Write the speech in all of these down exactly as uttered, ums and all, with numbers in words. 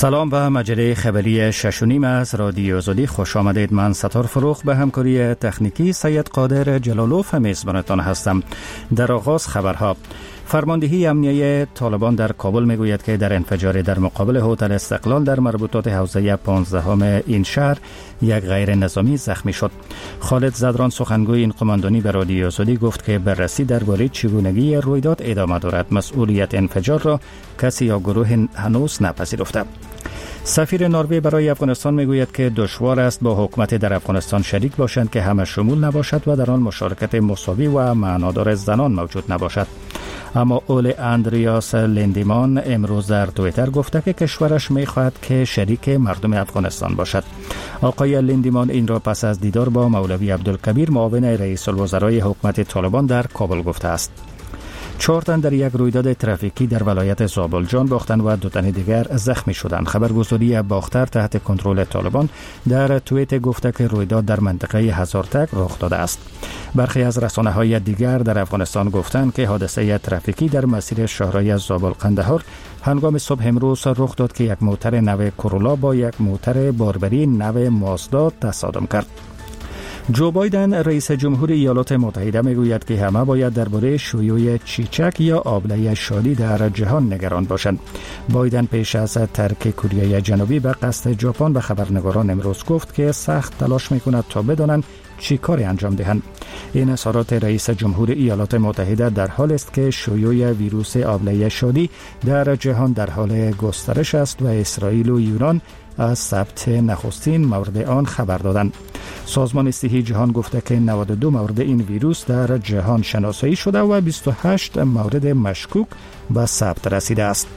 سلام و مجله خبری شش و نیم از رادیو آزادی خوش آمدید. من ستار فروخ به همکاری تکنیکی سید قادر جلالوف میزبانتان هستم. در آغاز خبرها: فرماندهی امنیه طالبان در کابل میگوید که در انفجار در مقابل هتل استقلال در مربوطات حوزه پانزدهم این شهر یک غیر نظامی زخمی شد. خالد زدران سخنگوی این قماندانی به رادیو آزادی گفت که بررسی درباره چگونگی رویداد ادامه دارد. مسئولیت انفجار را کسی یا گروه هنوز نپذیرفته. سفیر نروژ برای افغانستان میگوید که دشوار است با حکومت در افغانستان شریک باشند که همه شمول نباشد و در آن مشارکت مساوی و معنادار زنان موجود نباشد. اما اول اندریاس لیندیمان امروز در توییتر گفته که کشورش میخواهد که شریک مردم افغانستان باشد. آقای لیندیمان این را پس از دیدار با مولوی عبدالکبیر معاون رئیس الوزرای حکومت طالبان در کابل گفته است. چهار تن در یک رویداد ترافیکی در ولایت زابل جان باختند و دو تن دیگر زخمی شدند. خبرگزاری باختر تحت کنترل طالبان در توییت گفته که رویداد در منطقه هزارتک رخ داده است. برخی از رسانه‌های دیگر در افغانستان گفتند که حادثه ترافیکی در مسیر شاهراه زابل قندهار هنگام صبح امروز رخ داد که یک موتر نو کورولا با یک موتر باربری نو مازدا تصادم کرد. جو بایدن رئیس جمهور ایالات متحده میگوید که همه باید درباره شیوع چیچک یا آبله شادی در جهان نگران باشند. بایدن پیش از ترک کره جنوبی به قصد ژاپن به خبرنگاران امروز گفت که سخت تلاش میکند تا بدانند چی کاری انجام دهند. این اظهارات رئیس جمهور ایالات متحده در حال است که شیوع ویروس آبله شادی در جهان در حال گسترش است و اسرائیل و یونان از ثبت نخستین مورد آن خبر دادند. سازمان صحی جهان گفته که نود و دو مورد این ویروس در جهان شناسایی شده و بیست و هشت مورد مشکوک به ثبت رسیده است.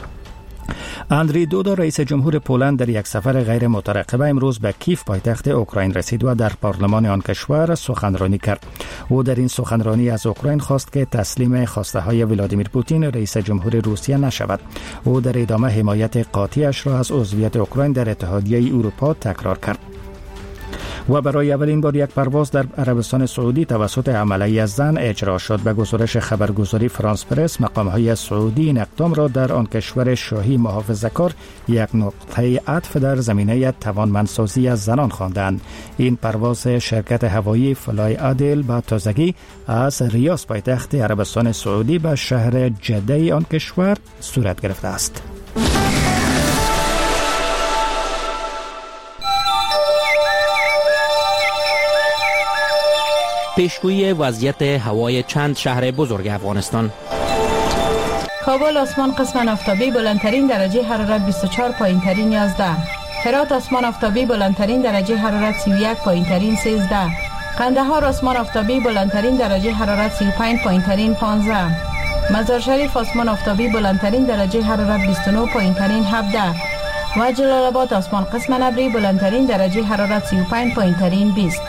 اندری دودا رئیس جمهور پولند در یک سفر غیر مترقبه امروز به کیف پایتخت اوکراین رسید و در پارلمان آن کشور سخنرانی کرد. او در این سخنرانی از اوکراین خواست که تسلیم خواسته های ولادیمیر پوتین رئیس جمهور روسیه نشود. او در ادامه حمایت قاطعش را از عضویت اوکراین در اتحادیه اروپا تکرار کرد. و برای اولین بار یک پرواز در عربستان سعودی توسط عملیه زن اجرا شد. به گزارش خبرگزاری فرانس پرس، مقام‌های سعودی این اقدام را در آن کشور شاهی محافظه‌کار یک نقطه عطف در زمینه توانمندسازی از زنان خواندند. این پرواز شرکت هوایی فلای عادل با تازگی از ریاض پایتخت عربستان سعودی به شهر جده آن کشور صورت گرفته است. پیشگویی وضعیت هوای چند شهر بزرگ افغانستان. کابل آسمان قسماً آفتابی بلندترین درجه حرارت بیست و چهار، پایینترین یازده. هرات آسمان آفتابی بلندترین درجه حرارت سی و یک، پایینترین سیزده. قندهار آسمان آفتابی بلندترین درجه حرارت سی و پنج، پایینترین پانزده. مزار شریف آسمان آفتابی بلندترین درجه حرارت بیست و نه، پایینترین هفده. و جلال آباد آسمان قسماً ابری بلندترین درجه حرارت سی و پنج، پایینترین بیست.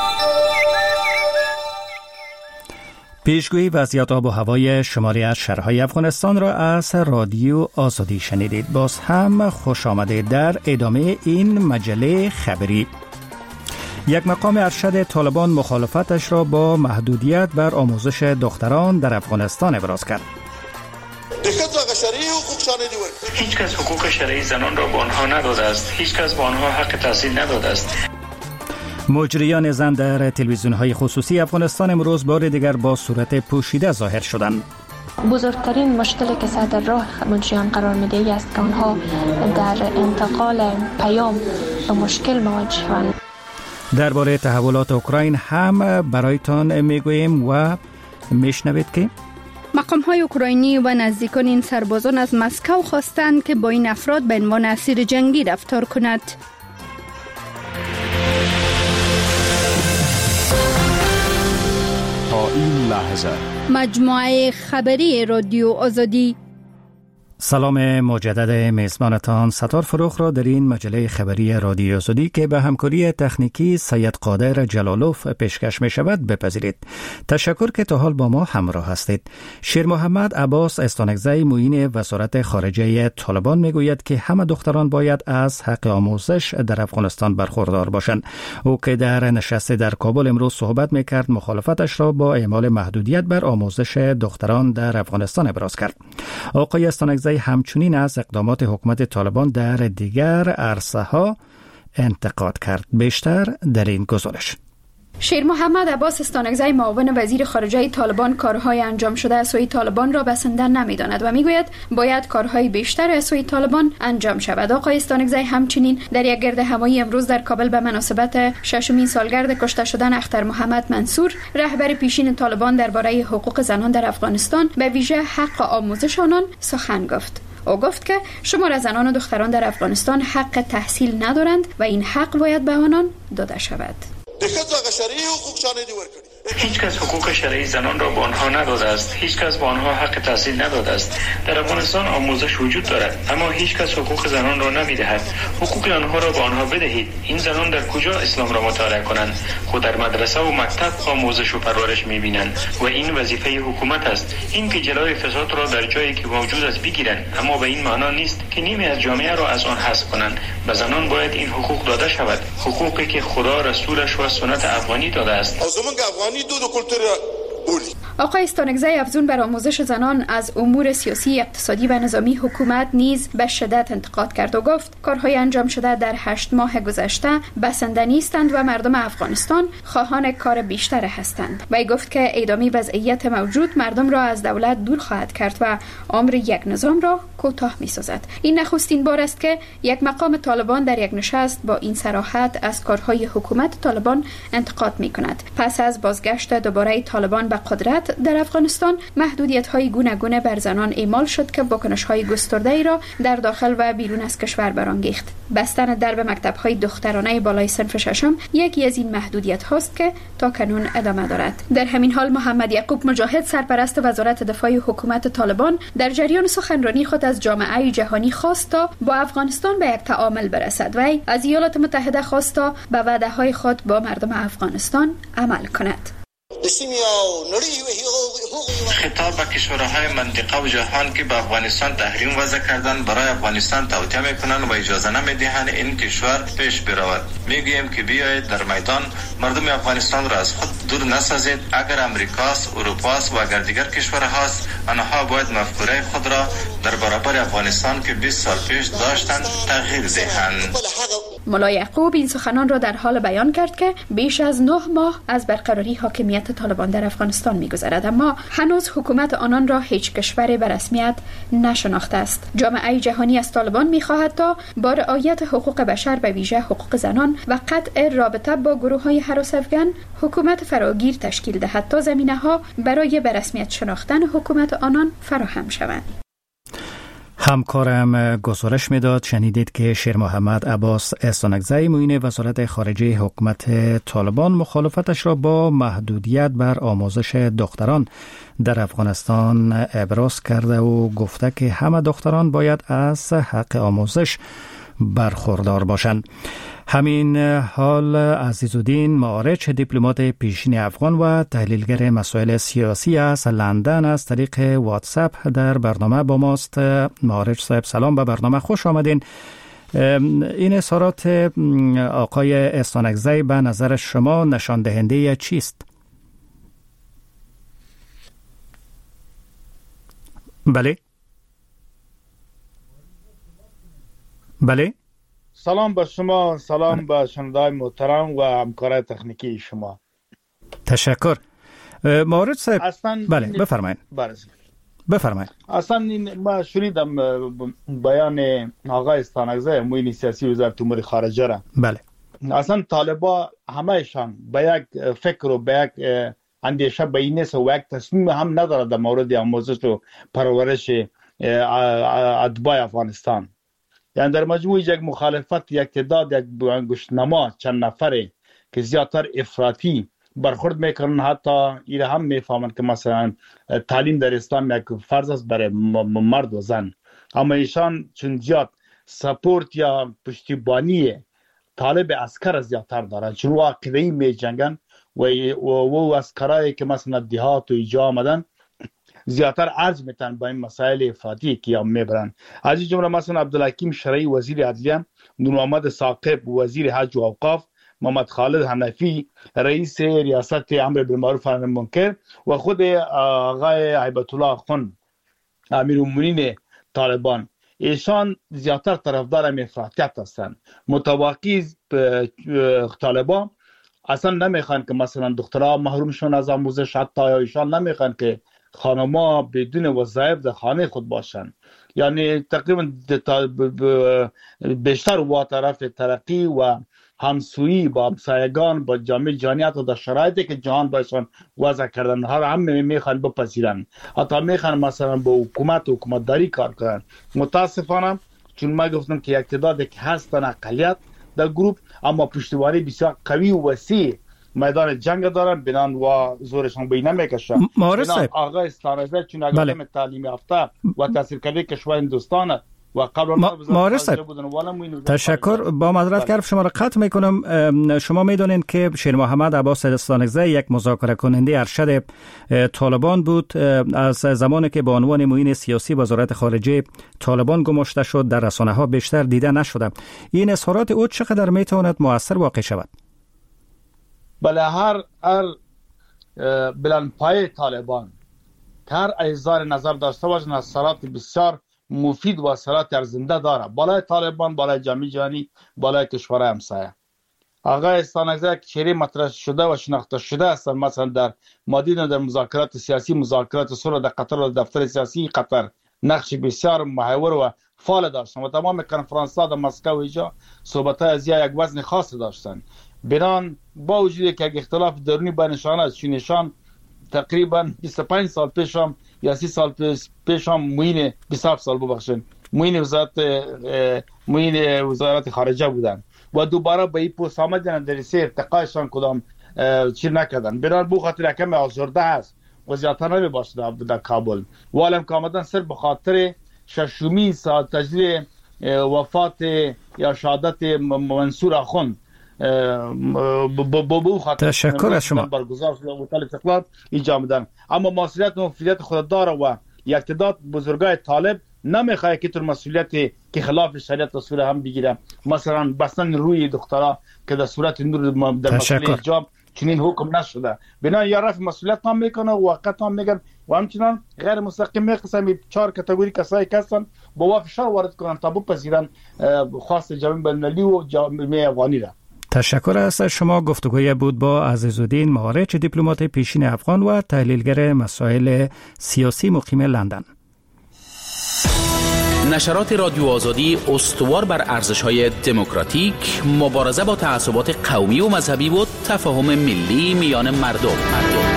پیشگویی وضعیت آب و هوای شماری از شهرهای افغانستان را از رادیو آزادی شنیدید. باز هم خوش آمدید در ادامه این مجله خبری. یک مقام ارشد طالبان مخالفتش را با محدودیت بر آموزش دختران در افغانستان ابراز کرد. هیچ کس حقوق شرعی زنان را به آنها نداده است. هیچ کس به آنها حق تحصیل نداده است. مجریان زن در تلویزیون‌های خصوصی افغانستان امروز بار دیگر با صورت پوشیده ظاهر شدند. بزرگترین مشکلی که سر در راه مجریان قرار میده است که آنها در انتقال پیام و مشکل مواجه‌اند. درباره تحولات اوکراین هم برایتان میگوییم و میشنوید که مقام‌های اوکراینی و نزدیکان این سربازان از مسکو خواستند که با این افراد به عنوان اسیر جنگی رفتار کند. این لحظه مجموعه خبری رادیو آزادی. سلام مجدد میزبانتان ستار فروخ را در این مجله خبری رادیو آزادی که به همکاری تکنیکی سید قادر جلالوف پیشکش می شود بپذیرید. تشکر که تا حال با ما همراه هستید. شیر محمد عباس استانکزی معین وزارت خارجه طالبان می گوید که همه دختران باید از حق آموزش در افغانستان برخوردار باشند. او که در نشست در کابل امروز صحبت می کرد مخالفتش را با اعمال محدودیت بر آموزش دختران در افغانستان ابراز کرد. آقای استانکزی استانکزی همچنین از اقدامات حکومت طالبان در دیگر عرصه ها انتقاد کرد. بیشتر در این گزارش. شیر محمد عباس استانکزی معاون وزیر خارجه طالبان کارهای انجام شده از سوی طالبان را بسنده نمی‌داند و میگوید باید کارهای بیشتر از سوی طالبان انجام شود. آقای استانکزی همچنین در یک گرد همایی امروز در کابل به مناسبت ششمین سالگرد کشته شدن اختر محمد منصور، رهبر پیشین طالبان، درباره حقوق زنان در افغانستان به ویژه حق آموزش آنان سخن گفت. او گفت که شمار زنان و دختران در افغانستان حق تحصیل ندارند و این حق باید به آنان داده شود. هیچ کس حقوق شرعی زنان را به آنها نداده است. هیچ کس به آنها حق تحصیل نداده است. در افغانستان آموزش وجود دارد، اما هیچ کس حقوق زنان را نمیدهد. حقوق آنها را به آنها بدهید. این زنان در کجا اسلام را مطالعه کنند؟ خود در مدرسه و مکتب آموزش و پرورش میبینند و این وظیفه حکومت است. این که جلوی فساد را در جایی که موجود است بگیرند، اما به این معنا نیست که نیمی از جامعه را از آن حذف کنند. به زنان باید این حقوق داده شود، حقوقی که خدا رسولش و سنت افغانی داده است. آقای استانکزی افزون بر آموزش زنان از امور سیاسی، اقتصادی و نظامی حکومت نیز به شدت انتقاد کرد و گفت کارهای انجام شده در هشت ماه گذشته بسنده نیستند و مردم افغانستان خواهان کار بیشتر هستند. وی گفت که ادامه وضعیت موجود مردم را از دولت دور خواهد کرد و امر یک نظام را کوتاه می‌سازد. این نخستین بار است که یک مقام طالبان در یک نشست با این صراحت از کارهای حکومت طالبان انتقاد می‌کند. پس از بازگشت دوباره طالبان به قدرت در افغانستان، محدودیت‌های گوناگون بر زنان اعمال شد که واکنش‌های گسترده‌ای را در داخل و بیرون از کشور برانگیخت. بستن درب مکتب‌های دخترانه بالای صنف ششم یکی از این محدودیت‌هاست که تا کنون ادامه دارد. در همین حال محمد یعقوب مجاهد، سرپرست وزارت دفاع حکومت طالبان، در جریان سخنرانی خود از جامعه جهانی خواست تا با افغانستان به یک تعامل برسد و از ایالات متحده خواست تا به وعده‌های خود با مردم افغانستان عمل کند. خطاب به کشورهای منطقه و جهان که به افغانستان تحریم وضع کردن برای افغانستان توطئه میکنن و اجازه نمیدهند این کشور پیش برود. میگوییم که بیایید در میدان مردم افغانستان را از خود دور نسازید. اگر امریکاست، اروپاست و اگر دیگر کشورهاست، آنها باید مفکوره خود را در برابر افغانستان که بیست سال پیش داشتند تغییر دهند. ملا یعقوب این سخنان را در حال بیان کرد که بیش از نه ماه از برقراری حاکمیت طالبان در افغانستان می‌گذرد، اما هنوز حکومت آنان را هیچ کشوری به رسمیت نشناخته است. جامعه جهانی از طالبان می‌خواهد تا با رعایت حقوق بشر به ویژه حقوق زنان و قطع رابطه با گروه‌های هراس افغان حکومت فراگیر تشکیل دهد تا زمینه‌ها برای به رسمیت شناختن حکومت آنان فراهم شوند. همکارم گزارش میداد. شنیدید که شیر محمد عباس استانکزی معین وزارت خارجه حکومت طالبان مخالفتش را با محدودیت بر آموزش دختران در افغانستان ابراز کرده و گفته که همه دختران باید از حق آموزش برخوردار باشند. همین حال عزیزالدین معارج، دیپلمات پیشین افغان و تحلیلگر مسائل سیاسی از لندن، از طریق واتساپ در برنامه با ماست. معارج صاحب سلام، به برنامه خوش آمدین. این اظهارات آقای استانکزی به نظر شما نشان دهنده چیست؟ بله بله سلام به شما، سلام به شنونده‌های محترم و همکارای تکنیکی شما. تشکر. معارج صاحب اصلا بله بفرمایید. بفرمایید. اصلا این ما شنیدم بیان آقای استانکزی معین سیاسی وزارت امور خارجه را. بله. اصلا طالبا همهشان به یک فکر و به یک اندیشه به این است و یک تصمیم هم ندارد در مورد آموزش و پرورش اتباع افغانستان. یعنی در مجموع یک مخالفت، یک تعداد، یک انگشت‌نما چند نفره که زیادتر افراطی برخورد میکنن، حتی این هم میفهمن که مثلا تعلیم در اسلام یک فرض است برای مرد و زن، اما ایشان چون زیاد سپورت یا پشتیبانی طالب عسکر زیادتر دارن، چون او عقیده‌ای میجنگن و او عسکرایی که مثلا دیهات و ایجا آمدن زیادتر ارج میتن با این مسائل افراطی که هم میبرن. از این جمله مثلا عبدالحکیم شرعی وزیر عدلیه، نور محمد ثاقب وزیر حج و اوقاف، محمد خالد حنفی رئیس ریاست امر بالمعروف و نهی عن المنکر و خود آقای هیبت الله خان امیرالمومنین طالبان. ایشان زیادتر طرفدار افراطیت هستند. متواقی طالبان اصلا نمیخوان که مثلا دخترها محروم شون از آموزش، حتی ایشان نمیخوان که خانم‌ها بدون وظایف در خانه خود باشن. یعنی تقریبا بیشتر و طرف ترقی و همسویی با همسایگان با جامعه جهانی حتی در شرایطی که جهان باشن وضع کردن ها هم میخوان بپذیرن، حتی میخوان مثلا با حکومت و حکومتداری کار کنن. متاسفانه چون ما گفتم که اقتداری که هستن اقلیت در گروه، اما پشتیبانی بسیار قوی و وسیع میدان جنگ دارن، بنان و زورشان بی نمیکشن. بنان آقا استانزه چون اگر تعلیم یافته و تحصیل کرده کشور هندوستان و قبل مارس تشکر. با معذرت کردم شما را قطع میکنم. شما میدونید که شیر محمد عباس استانگزی یک مذاکره کننده ارشد طالبان بود. از زمانی که با عنوان معین سیاسی وزارت خارجه طالبان گماشته شد در رسانه ها بیشتر دیده نشده. این اظهارات او چقدر میتواند مؤثر واقع شود؟ بله، هر هر بلند پای طالبان هر اظهار نظر داشته باشن از اثرات بسیار مفید و اثرات ارزنده داره بالای طالبان، بالای جامعه جهانی، بالای کشورهای همسایه. آقا استانگزی که چهره مطرح شده و شناخته شده هستند. مثلا در مادین در مذاکرات سیاسی، مذاکرات صلح در قطر و دفتر سیاسی قطر نقش بسیار محور و فعال داشتن و تمام کنفرانس‌ها در مسکو و اینجا صحبت‌های از یک وزن خاص داشتن. بنان با وجود که اختلاف درونی بینشان است، چون نشان تقریبا بیست و پنج سال پیشم یا سی سال پیشم موین بیست و هفت سال ببخشید موین وزارت موین وزارت خارجه بودن و دوباره به این پست آمدن در سه ارتقایشان کدام چی نکردن. بنان بو خاطر کم آزرده است و زیادتر نمی باشه در کابل و علم که آمدن صرف به خاطر ششمی سال تجلیل وفات یا شهادت منصور آخوند بابو خاطر تشکر از شما برگزار شده و طالب استقلال ایجا میدن. اما مسئولیت و مفیدیت خود داره و اقتدار بزرگای طالب نمیخواد که تر مسئولیتی که خلاف شریعت رسول هم بگیره، مثلا بستن روی دخترها که در صورت نور در مسئله حجاب چنین حکم نشده. بنا یا رفع مسئولیت هم میکنه و وقت هم میگن و همچنان غیر مستقیم میقسم چهار کاتگوری کسایی که هستن با فشار وارد کنن تا بپذیرن خاص جامعه بین‌المللی و جامعه افغانی را. تشکر از شما. گفتگوی بود با عزیزالدین مهارچ، دیپلمات پیشین افغان و تحلیلگر مسائل سیاسی مقیم لندن. نشرات رادیو آزادی استوار بر ارزش‌های دموکراتیک، مبارزه با تعصبات قومی و مذهبی و تفاهم ملی میان مردم. مردم.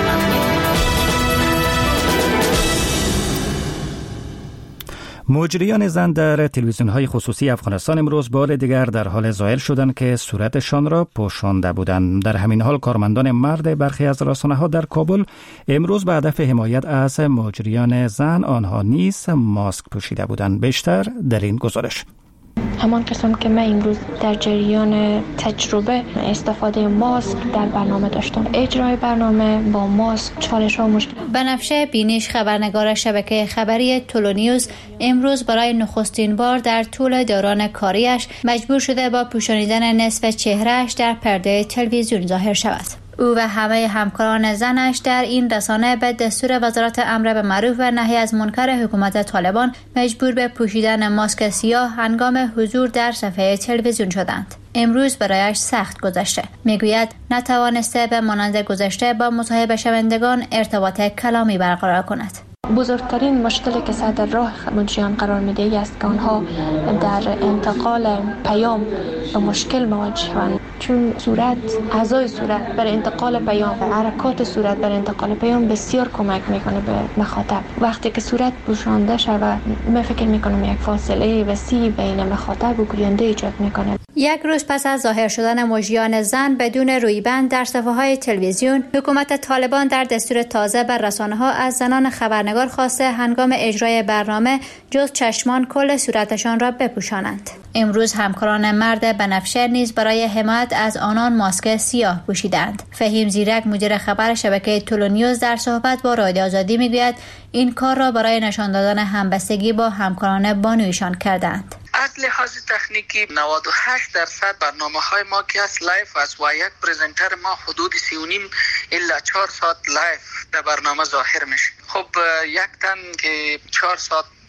مجریان زن در تلویزیون‌های خصوصی افغانستان امروز بار دیگر در حال ظاهر شدند که صورتشان را پوشانده بودند. در همین حال کارمندان مرد برخی از رسانه‌ها در کابل امروز به هدف حمایت از مجریان زن آنها نیز ماسک پوشیده بودند. بیشتر در این گزارش. همان قسم که من امروز در جریان تجربه استفاده ماسک در برنامه داشتم. اجرای برنامه با ماسک چالش ها مشکل. بنفشه بینیش خبرنگار شبکه خبری تولونیوز امروز برای نخستین بار در طول دوران کاریش مجبور شده با پوشانیدن نصف چهرهش در پرده تلویزیون ظاهر شود. او و همه همکاران زنش در این رسانه به دستور وزارت امر به معروف و نهی از منکر حکومت طالبان مجبور به پوشیدن ماسک سیاه هنگام حضور در صفحه تلویزیون شدند. امروز برایش سخت گذشته. میگوید نتوانسته به مانند گذشته با مصاحبه شوندگان ارتباط کلامی برقرار کند. بزرگترین مشکلی که سر در راه مجریان قرار میده است که آنها در انتقال پیام به مشکل مواجه شوند، چون صورت اعضای صورت برای انتقال پیام و حرکات صورت برای انتقال پیام بسیار کمک میکنه به مخاطب. وقتی که صورت پوشانده شود من فکر میکنم یک فاصله وسیع بین مخاطب و گوینده ایجاد میکنه. یک روز پس از ظاهر شدن مجریان زن بدون رویبند در صفحه‌های تلویزیون، حکومت طالبان در دستور تازه بر رسانه‌ها از زنان خبرنگار خواسته هنگام اجرای برنامه جز چشمان کل صورتشان را بپوشانند. امروز همکاران مرد بنفشه نیز برای حمایت از آنان ماسک سیاه پوشیدند. فهیم زیرک مدیر خبر شبکه تولونیوز در صحبت با رادیو آزادی میگوید این کار را برای نشان دادن همبستگی با همکاران بانویشان کردند. از لحاظ تکنیکی نود و هشت درصد برنامه‌های ما که از لایف است و یک پرزنتر ما حدود سی و نیم الا چهار ساعت لایف در برنامه ظاهر میشه. خب یک تن که چهار ساعت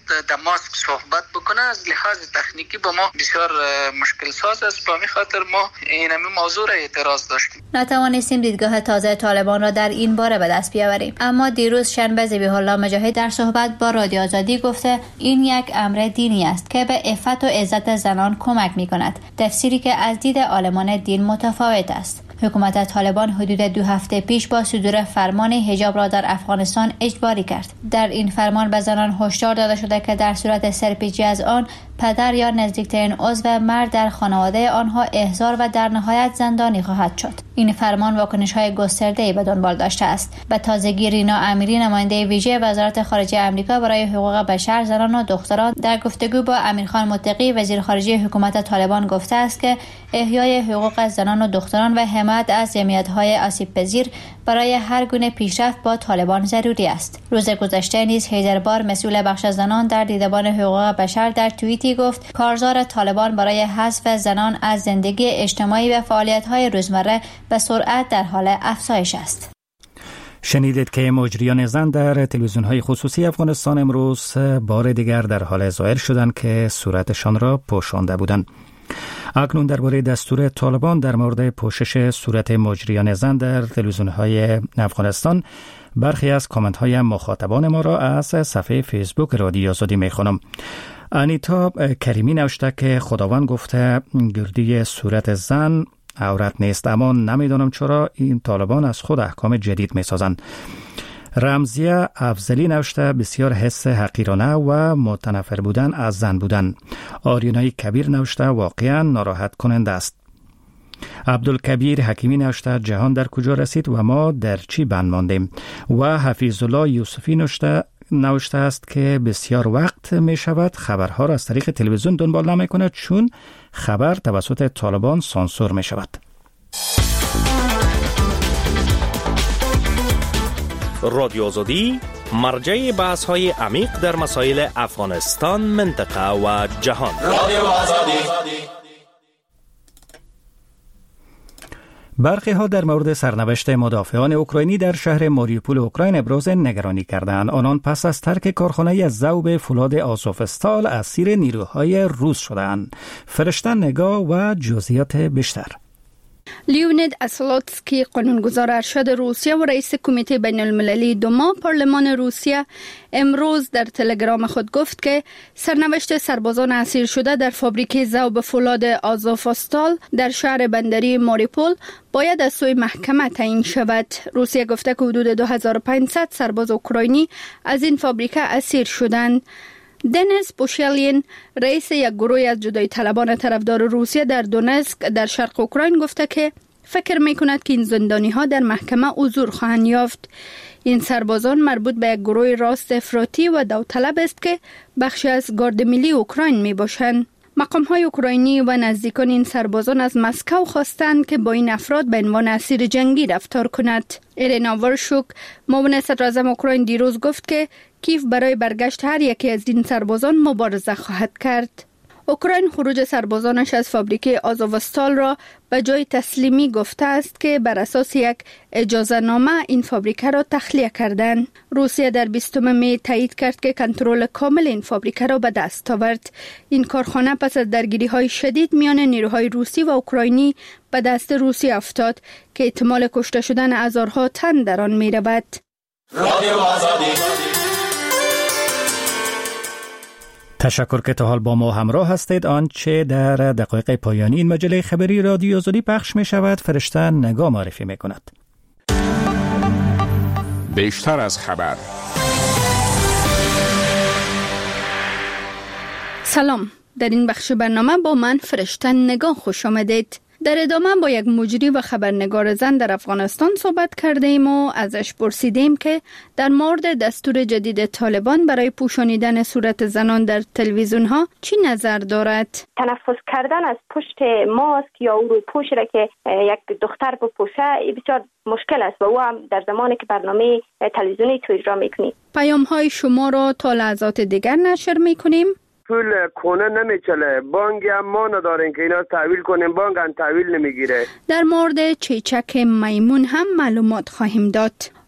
در ماسک صحبت بکنه از لحاظ تکنیکی با ما بسیار مشکل ساز است. با همین خاطر ما این همین موضوع را اعتراض داشتیم. نتوانستیم دیدگاه تازه طالبان را در این باره به دست بیاوریم، اما دیروز شنبه ذبیح الله مجاهد در صحبت با رادیو آزادی گفته این یک امر دینی است که به عفت و عزت زنان کمک می‌کند، تفسیری که از دید عالمان دین متفاوت است. حکومت طالبان حدود دو هفته پیش با صدور فرمان حجاب را در افغانستان اجباری کرد. در این فرمان به زنان هشدار داده شده که در صورت سرپیچی از آن پدر یا نزدیکترین عضو مرد در خانواده آنها احضار و در نهایت زندانی خواهد شد. این فرمان واکنش‌های گسترده‌ای به دنبال داشته است. به تازگی رینا امیری نماینده ویژه وزارت خارجه آمریکا برای حقوق بشر، زنان و دختران در گفتگو با امیرخان متقی وزیر خارجه حکومت طالبان گفته است که احیای حقوق زنان و دختران و حمایت از جمعیت‌های آسیب‌پذیر برای هر گونه پیشرفت با طالبان ضروری است. روز گذشته نیز حیدربار مسئول بخش زنان در دیدبان حقوق بشر در توییتی گفت کارزار طالبان برای حذف زنان از زندگی اجتماعی و فعالیت‌های روزمره به سرعت در حال افزایش است. شنیدید که مجریان زن در تلویزیون‌های خصوصی افغانستان امروز بار دیگر در حال ظاهر شدند که صورتشان را پوشانده بودند. اکنون درباره دستور طالبان در مورد پوشش صورت مجریان زن در تلویزیون‌های افغانستان برخی از کامنت‌های مخاطبان ما را از صفحه فیسبوک رادیو آزادی می‌خوانم. انیتا کریمی نوشته که خداوند گفته گردی صورت زن عورت نیست، اما نمیدانم چرا این طالبان از خود احکام جدید می‌سازند. رمزیه افضلی نوشته بسیار حس حقیرانه و متنفر بودن از زن بودن. آریانای کبیر نوشته واقعا ناراحت کننده است. عبدالکبیر حکیمی نوشته جهان در کجا رسید و ما در چی بند ماندیم. و حفیظ الله یوسفی نوشته نوشته است که بسیار وقت می شود خبرها را از طریق تلویزیون دنبال نمی کند چون خبر توسط طالبان سانسور می شود. رادیو آزادی مرجع بحث های عمیق در مسائل افغانستان، منطقه و جهان. رادیو آزادی. برخی ها در مورد سرنوشت مدافعان اوکراینی در شهر ماریوپول اوکراین ابراز نگرانی کردند. آنان پس از ترک کارخانه ذوب فولاد آزوفستال اسیر نیروهای روس شدند. فرشته نگاه و جزئیات بیشتر. لیونید اسلاتسکی قانونگذار ارشد روسیه و رئیس کمیته بین المللی دوما پارلمان روسیه امروز در تلگرام خود گفت که سرنوشت سربازان اسیر شده در فابریک ذوب فولاد آزوفستال در شهر بندری ماریوپول باید از سوی محکمه تعیین شود. روسیه گفته که حدود دو هزار و پانصد سرباز اوکراینی از این فابریک اسیر شدند. دنیس بوشلین رئیس یک گروه از جدایی طلبان طرفدار روسیه در دونسک در شرق اوکراین گفته که فکر می‌کند که این زندانی ها در محکمه حضور خواهند یافت. این سربازان مربوط به یک گروه راست افراطی و داوطلب است که بخشی از گارد ملی اوکراین میباشند. مقام‌های اوکراینی و نزدیکان این سربازان از مسکو خواستند که با این افراد به عنوان اسیر جنگی رفتار کند. ایرینا ورشوک معاون صدراعظم اوکراین دیروز گفت که کیف برای برگشت هر یکی از این سربازان مبارزه خواهد کرد. اوکراین خروج سربازانش از فابریک آزوفستال را به جای تسلیمی گفته است که بر اساس یک اجازه نامه این فابریک را تخلیه کردند. روسیه در بیستم می تایید کرد که کنترل کامل این فابریک را به دست آورد. این کارخانه پس از درگیری‌های شدید میان نیروهای روسی و اوکراینی به دست روسیه افتاد که احتمال کشته شدن هزارها تن در آن می‌رود. رادیو آزادی. تشکر که تا حال با ما همراه هستید. آنچه در دقایق پایانی این مجله خبری رادیو آزادی پخش می شود فرشته نگاه معرفی می کند. بیشتر از خبر. سلام، در این بخش برنامه با من فرشته نگاه خوش آمدید. در ادامه با یک مجری و خبرنگار زن در افغانستان صحبت کرده ایم و ازش پرسیدیم که در مورد دستور جدید طالبان برای پوشانیدن صورت زنان در تلویزیون ها چی نظر دارد؟ تنفس کردن از پشت ماسک یا او رو پوش را که یک دختر بپوشه بسیار مشکل است و او هم در زمانی که برنامه تلویزیونی تو اجرا میکنی. پیام های شما را تا لحظات دیگر نشر میکنیم. پول کونه نمیچله، بانک هم ما نداریم که اینا تحویل کنیم، بانک هم تحویل نمیگیره. در مورد چیچک میمون هم معلومات خواهیم داد.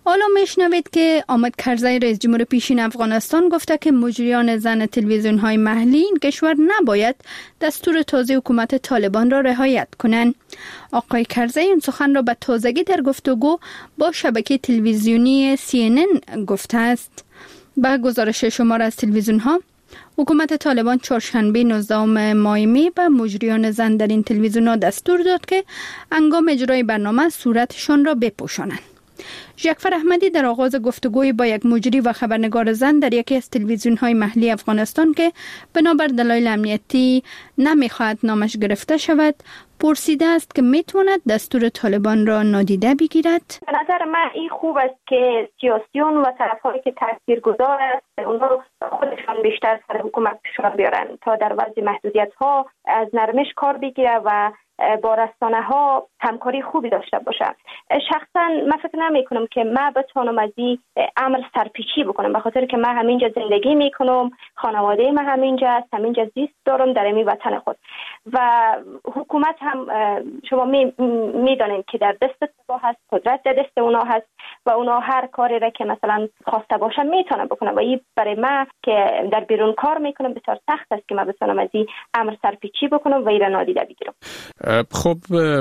حالا میشنوید که حامد کرزی رئیس جمهور پیشین افغانستان گفته که مجریان زن تلویزیون های محلی این کشور نباید دستور تازه حکومت طالبان را رعایت کنند. آقای کرزی این سخن را به تازگی در گفتگو با شبکه تلویزیونی سی ان ان گفته است. با گزارش شمار از تلویزیون ها، حکومت طالبان چهارشنبه نوزدهم ماه می به مجریان زن در این تلویزیون ها دستور داد که هنگام اجرای برنامه صورتشان را بپوشانند. ژکفر احمدی در آغاز گفتگوی با یک مجری و خبرنگار زن در یکی از تلویزیون‌های محلی افغانستان که بنابر دلایل امنیتی نمی‌خواهد نامش گرفته شود، پرسیده است که میتواند دستور طالبان را نادیده بگیرد. به نظر من این خوب است که سیاسیون و طرف‌هایی که تاثیرگذار است اونها خودشان بیشتر سر حکومت فشار بیارن تا در وضع محدودیت‌ها از نرمش کار بگیره و با رسانه ها همکاری خوبی داشته باشم. شخصا من فکر نمی کنم که من بتونم از این امر سرپیچی بکنم، به خاطر که من همینجا زندگی می کنم، خانواده من همینجا است، همینجا زیست دارم در این وطن خود و حکومت هم شما می میدانید که در دست اونا هست، قدرت در دست اونا هست و اونا هر کاری را که مثلا خواسته باشم میتونم بکنم و این برای من که در بیرون کار میکنم بسیار سخت است که من بتونم از این امر سرپیچی بکنم و این را نادیده بگیرم. خب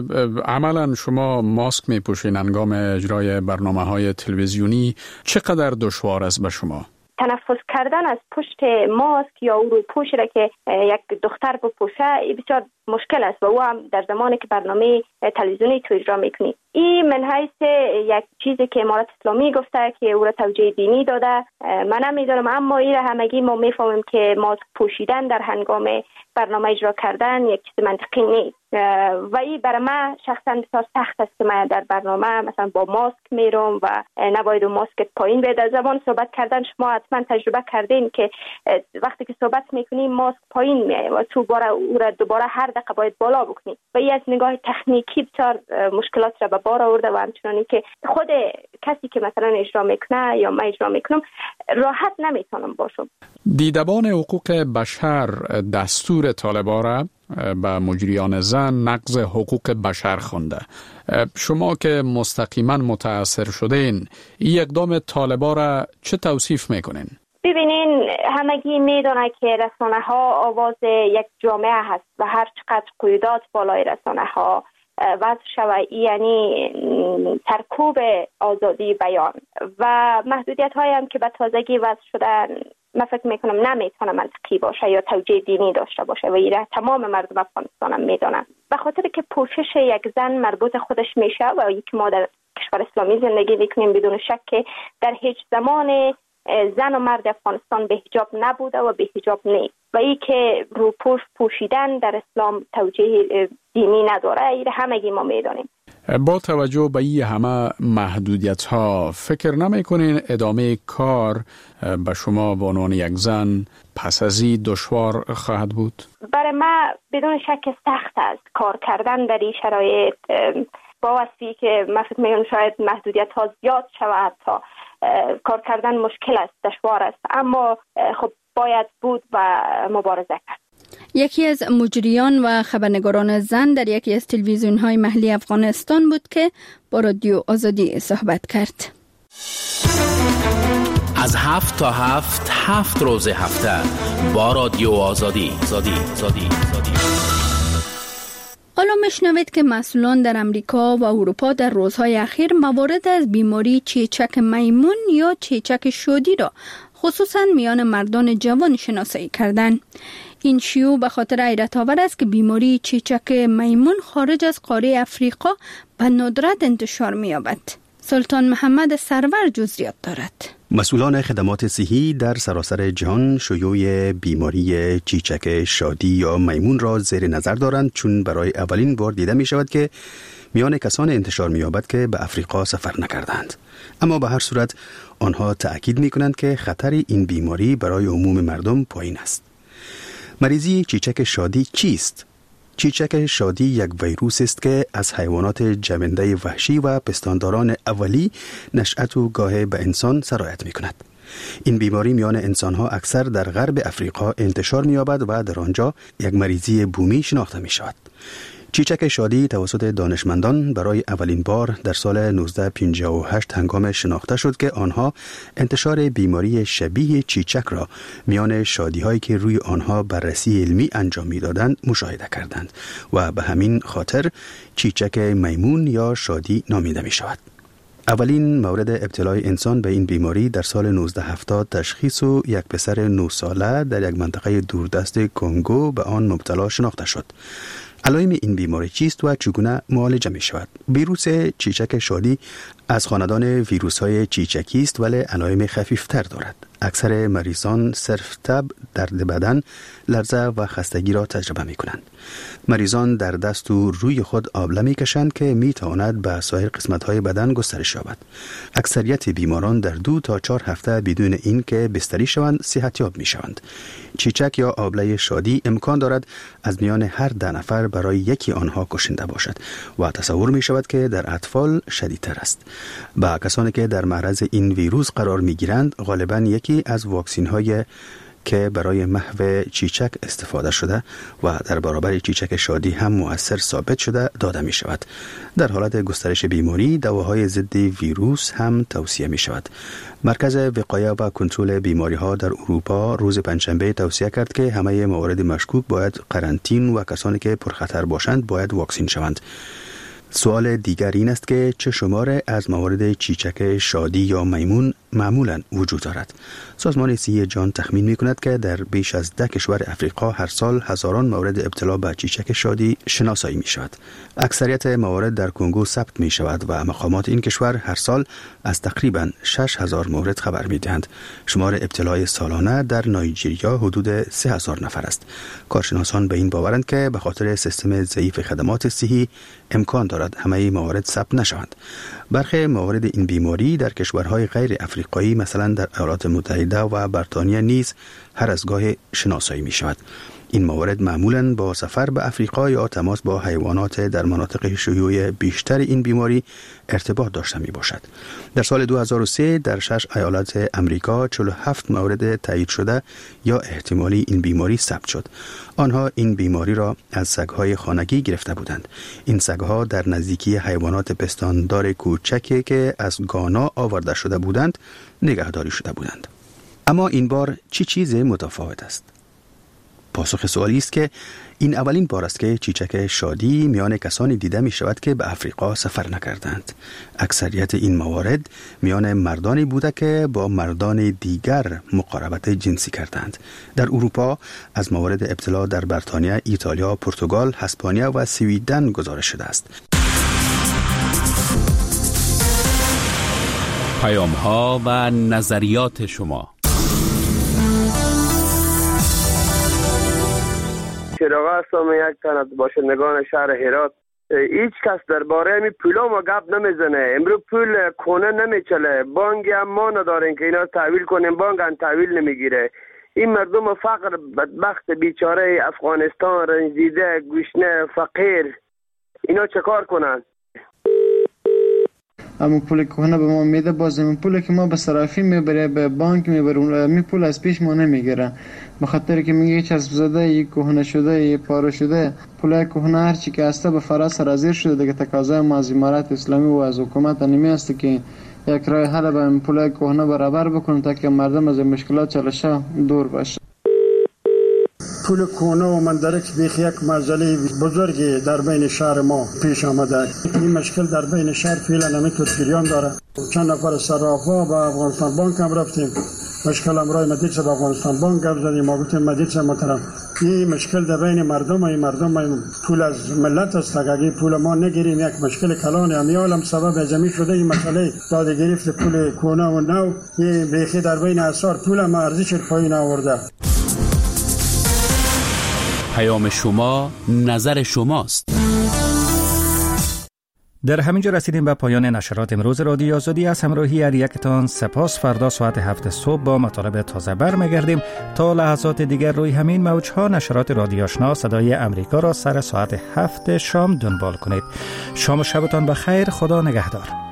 عملا شما ماسک میپوشین هنگام اجرای برنامه‌های تلویزیونی، چقدر دشوار است به شما؟ تنفس کردن از پشت ماسک یا او رو پوشی را که یک دختر بپوشه بسیار مشکل است و او هم در زمانی که برنامه تلویزیونی تو اجرا میکنی. این من حیث یک چیزی که امارت اسلامی گفته که او را توجیه دینی داده من نمیدونم، اما این را همگی ما میفهمیم که ماسک پوشیدن در هنگام برنامه اجرا کردن یک چیز منطقی نیست و این برای من شخصا بسیار سخت است که من در برنامه مثلا با ماسک میرم و نباید ماسک پایین بیاد. در زمان صحبت کردن شما حتما تجربه کردین که وقتی که صحبت میکنی ماسک پایین میاد و تو باره او را دوباره هر دقیقه باید بالا بکنی و این از نگاه تکنیکی بسیار مشکلات را به بار آورده و همچنانی که خود کسی که مثلا اجرا میکنه یا من اجرا میکنم راحت نمیتونم باشم. دیدبان حقوق بشر دستور طالبان را به مجریان زن نقض حقوق بشر خونده. شما که مستقیما متاثر شدین، این اقدام طالبان را چه توصیف میکنین؟ ببینین همگی میدونه که رسانه ها آواز یک جامعه هست و هر چقدر قیودات بالای رسانه ها وضع شوه یعنی ترکوب آزادی بیان و محدودیت هایی هم که به تازگی وضع شدن من فکر میکنم نمیتونه منطقی باشه یا توجیه دینی داشته باشه و ایره تمام مردم افغانستان هم میدونن. به خاطر که پوشش یک زن مربوط خودش میشه و یکی ما در کشور اسلامی زندگی میکنیم بدون شک که در هیچ زمان زن و مرد افغانستان به حجاب نبوده و به حجاب نیست و ای که روپوش پوشیدن در اسلام توجیه دینی نداره ایره همگی ما میدونیم. با توجه به این همه محدودیت ها فکر نمی کنین ادامه کار به شما به عنوان یک زن پس از این دشوار خواهد بود؟ برای من بدون شک سخت است کار کردن در این شرایط با وصفی که من فکر میکنم شاید محدودیت ها زیاد شود تا کار کردن مشکل است، دشوار است، اما خب باید بود و مبارزه کرد. یکی از مجریان و خبرنگاران زن در یکی از تلویزیون‌های محلی افغانستان بود که با رادیو آزادی صحبت کرد. از هفت تا هفت هفت روز هفته با رادیو آزادی آزادی آزادی آزادی. حالا میشنوید که مسئولان در امریکا و اروپا در روزهای اخیر موارد از بیماری چیچک میمون یا چیچک شادی را خصوصا میان مردان جوان شناسایی کردند. این شیوع به خاطر حیرت آور است که بیماری چیچک میمون خارج از قاره افریقا به ندرت انتشار می‌یابد. سلطان محمد سرور جزئیات دارد. مسئولان خدمات صحی در سراسر جهان شیوع بیماری چیچک شادی یا میمون را زیر نظر دارند، چون برای اولین بار دیده می شود که میان کسان انتشار می یابد که به افریقا سفر نکردند. اما به هر صورت آنها تأکید می کنند که خطر این بیماری برای عموم مردم پایین است. مریضی چیچک شادی چیست؟ چیچک شادی یک ویروس است که از حیوانات جمنده وحشی و پستانداران اولی نشأت و گاه به انسان سرایت می کند. این بیماری میان انسانها اکثر در غرب افریقا انتشار می یابد و در آنجا یک مریضی بومی شناخته می شود. چیچک شادی توسط دانشمندان برای اولین بار در سال نوزده پنجاه و هشت هنگام شناخته شد که آنها انتشار بیماری شبیه چیچک را میان شادی‌هایی که روی آنها بررسی علمی انجام می‌دادند مشاهده کردند و به همین خاطر چیچک میمون یا شادی نامیده می‌شود. اولین مورد ابتلای انسان به این بیماری در سال نوزده هفتاد تشخیص و یک پسر نه ساله در یک منطقه دوردست کنگو به آن مبتلا شناخته شد. علائم این بیماری چیست و چگونه معالجه می شود؟ ویروس چیچک شادی از خاندان ویروس های چیچکی است ولی علائم خفیفتر دارد. اکثر مریضان صرف تب، درد بدن، لرزه و خستگی را تجربه می کنند. مریضان در دست و روی خود آبله می کشند که می تواند به سایر قسمت های بدن گسترش یابد. اکثریت بیماران در دو تا چهار هفته بدون این که بستری شوند صحتیاب می شوند. چیچک یا آبله شادی امکان دارد از میان هر ده نفر برای یکی آنها کشنده باشد و تصور می شود که در اطفال شدیدتر است. با کسانی که در معرض این ویروس قرار می گیرند غالباً یکی از واکسین های که برای محو چیچک استفاده شده و در برابر چیچک شادی هم مؤثر ثابت شده داده می شود. در حالت گسترش بیماری دواهای ضد ویروس هم توصیه می شود. مرکز وقایه و کنترل بیماری ها در اروپا روز پنجشنبه توصیه کرد که همه موارد مشکوک باید قرنطین و کسانی که پرخطر باشند باید واکسین شوند. سوال دیگر این است که چه شمار از موارد چیچک شادی یا میمون معمولاً وجود دارد. سازمان صحت جهان تخمین می کند که در بیش از ده کشور افریقا هر سال هزاران مورد ابتلا به چیچک شادی شناسایی می شود. اکثریت موارد در کنگو ثبت می شود و مقامات این کشور هر سال از تقریباً شش هزار مورد خبر می دهند. شمار ابتلای سالانه در نایجریا حدود سه هزار نفر است. کارشناسان به این باورند که به خاطر سیستم ضعیف خدمات صحی امکان دارد همه موارد ثبت نشوند. برخی موارد این بیماری در کشورهای غیر افریقایی مثلا در ایالات متحده و بریتانیا نیز هر از گاه شناسایی می شود. این موارد معمولاً با سفر به افریقا یا تماس با حیوانات در مناطق شیوع بیشتر این بیماری ارتباط داشته می باشد. در سال دو هزار و سه در شش ایالت امریکا چهل و هفت مورد تایید شده یا احتمالی این بیماری ثبت شد. آنها این بیماری را از سگ‌های خانگی گرفته بودند. این سگ‌ها در نزدیکی حیوانات پستاندار کوچکی که از گانا آورده شده بودند نگهداری شده بودند. اما این بار چی چیز متفاوت است؟ پاسخ سوالی است که این اولین بار است که چیچک شادی میان کسانی دیده می شود که به افریقا سفر نکردند. اکثریت این موارد میان مردانی بوده که با مردان دیگر مقاربت جنسی کردند. در اروپا از موارد ابتلا در بریتانیا، ایتالیا، پرتغال، اسپانیا و سوئیدن گزارش شده است. پیام ها و نظریات شما. چراغ هستم، یک تن از باشندگان شهر هرات. هیچ کس درباره می پولا ما گپ نمیزنه. امروز پول کنه نمیچله، بانک هم ما نداریم که اینا تحویل کنیم، بانک هم تحویل نمیگیره. این مردم فقر بدبخت بیچاره افغانستان رنجیده گشنه فقیر اینا چه کار کنن؟ اما پول کهنه به ما میده، باز این پول که ما به صرافی میبره به بانک میبره می پول از پیش ما نمیگیره، به خاطر که میگه چسب زده ای کهنه شده ای پاره شده. پول کهنه هر چی که هسته به فرا سرازیر شده دیگه. تقاضای ما از امارات اسلامی و از حکومت نمی است که یک راه حل به این پول کهنه برابر بکنه تا که مردم از مشکلات چالشه دور باشه. پول کهنه و مندرک بیخی یک مسئله بزرگی در بین شهر ما پیش آمده. این مشکل در بین شهر فعلا نمیتونه جریان داره. چند نفر صرافا با افغانستان بانک هم رفتیم، مشکل امرای مدیرس با افغانستان بانک گپ زدیم، ما گفتیم مدیرس محترم این مشکل در بین مردم، این مردم این پول از ملت است، اگه پول ما نگیریم یک مشکل کلان امیالم سبب ازمی شده. این مسئله داده گرفت پول کهنه و نو این بیخی در بین اسعار پول ما ارزش پایین آورده. پیام شما، نظر شماست. در همینجا رسیدیم به پایان نشرات امروز رادیو آزادی. از همراهی هر یکتان سپاس. فردا ساعت هفت صبح با مطالب تازه برمیگردیم. تا لحظات دیگر روی همین موجها نشرات رادیو آشنا صدای امریکا را سر ساعت هفت شام دنبال کنید. شام و شبتان بخیر. خدا نگهدار.